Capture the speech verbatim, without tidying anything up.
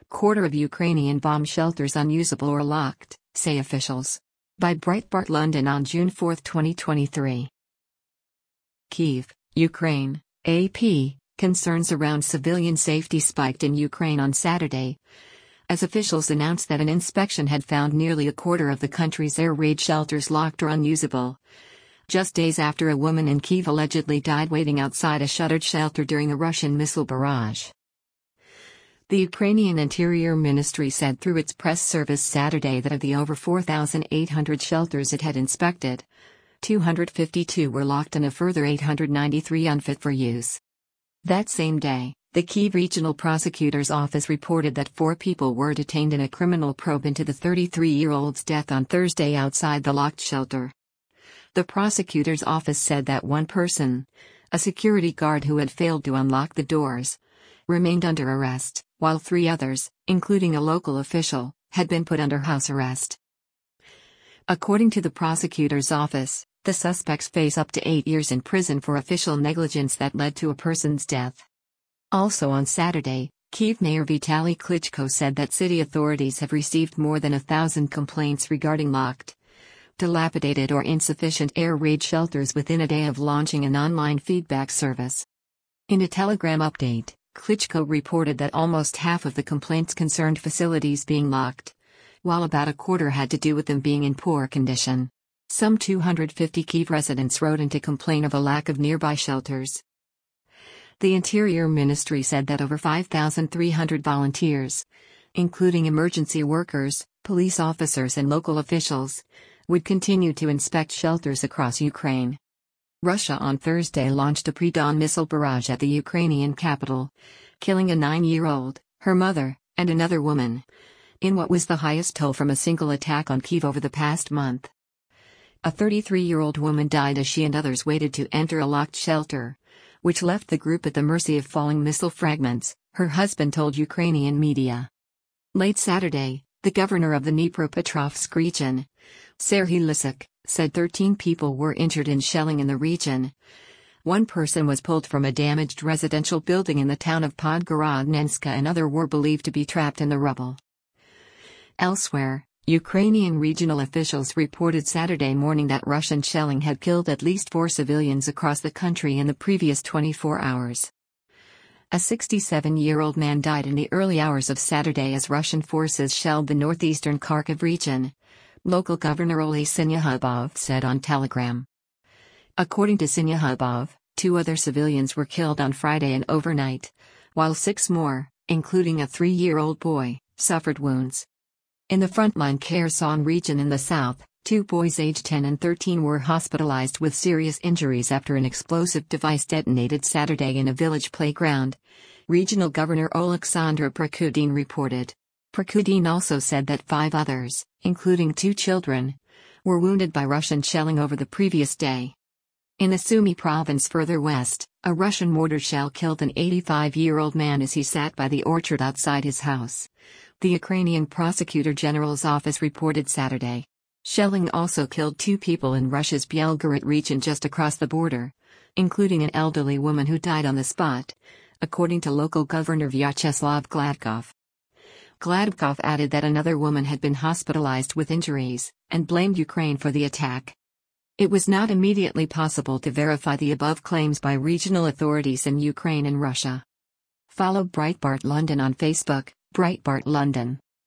quarter of Ukrainian bomb shelters unusable or locked, say officials. By Breitbart London on June fourth, twenty twenty-three. Kyiv, Ukraine, A P. Concerns around civilian safety spiked in Ukraine on Saturday, as officials announced that an inspection had found nearly a quarter of the country's air raid shelters locked or unusable, just days after a woman in Kyiv allegedly died waiting outside a shuttered shelter during a Russian missile barrage. The Ukrainian Interior Ministry said through its press service Saturday that of the over four thousand eight hundred shelters it had inspected, two hundred fifty-two were locked and a further eight hundred ninety-three unfit for use. That same day, the Kyiv Regional Prosecutor's Office reported that four people were detained in a criminal probe into the thirty-three-year-old's death on Thursday outside the locked shelter. The prosecutor's office said that one person, a security guard who had failed to unlock the doors, remained under arrest, while three others, including a local official, had been put under house arrest. According to the prosecutor's office, the suspects face up to eight years in prison for official negligence that led to a person's death. Also on Saturday, Kyiv Mayor Vitaly Klitschko said that city authorities have received more than a thousand complaints regarding locked, dilapidated or insufficient air raid shelters within a day of launching an online feedback service. In a Telegram update, Klitschko reported that almost half of the complaints concerned facilities being locked, while about a quarter had to do with them being in poor condition. Some two hundred fifty Kyiv residents wrote in to complain of a lack of nearby shelters. The Interior Ministry said that over five thousand three hundred volunteers, including emergency workers, police officers and local officials, would continue to inspect shelters across Ukraine. Russia on Thursday launched a pre-dawn missile barrage at the Ukrainian capital, killing a nine-year-old, her mother, and another woman, in what was the highest toll from a single attack on Kyiv over the past month. A thirty-three-year-old woman died as she and others waited to enter a locked shelter, which left the group at the mercy of falling missile fragments, her husband told Ukrainian media. Late Saturday, the governor of the Dnipropetrovsk region, Serhiy Lysyk, said thirteen people were injured in shelling in the region. One person was pulled from a damaged residential building in the town of Podgorodnenska and others were believed to be trapped in the rubble. Elsewhere, Ukrainian regional officials reported Saturday morning that Russian shelling had killed at least four civilians across the country in the previous twenty-four hours. A sixty-seven-year-old man died in the early hours of Saturday as Russian forces shelled the northeastern Kharkiv region, local governor Oleh Syniehubov said on Telegram. According to Syniehubov, two other civilians were killed on Friday and overnight, while six more, including a three-year-old boy, suffered wounds. In the frontline Kherson region in the south, two boys aged ten and thirteen were hospitalized with serious injuries after an explosive device detonated Saturday in a village playground, Regional Governor Oleksandr Prokudin reported. Prokudin also said that five others, including two children, were wounded by Russian shelling over the previous day. In the Sumy province further west, a Russian mortar shell killed an eighty-five-year-old man as he sat by the orchard outside his house, the Ukrainian Prosecutor General's office reported Saturday. Shelling also killed two people in Russia's Belgorod region just across the border, including an elderly woman who died on the spot, according to local governor Vyacheslav Gladkov. Gladkov added that another woman had been hospitalized with injuries, and blamed Ukraine for the attack. It was not immediately possible to verify the above claims by regional authorities in Ukraine and Russia. Follow Breitbart London on Facebook, Breitbart London.